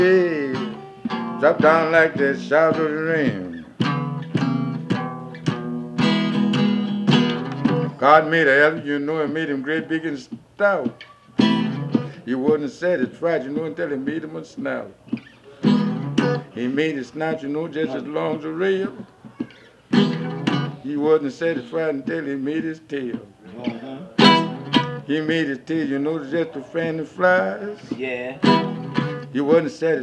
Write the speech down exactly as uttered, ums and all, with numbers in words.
Hey, drop down like the shout of the rain. God made a elephant, you know, and made him great, big, and stout. He wasn't satisfied, you know, until he made him a snout. He made his snout, you know, just as long as a rail. He wasn't satisfied until he made his tail. He made his tail, you know, just to fan the flies. Yeah. He wasn't satisfied.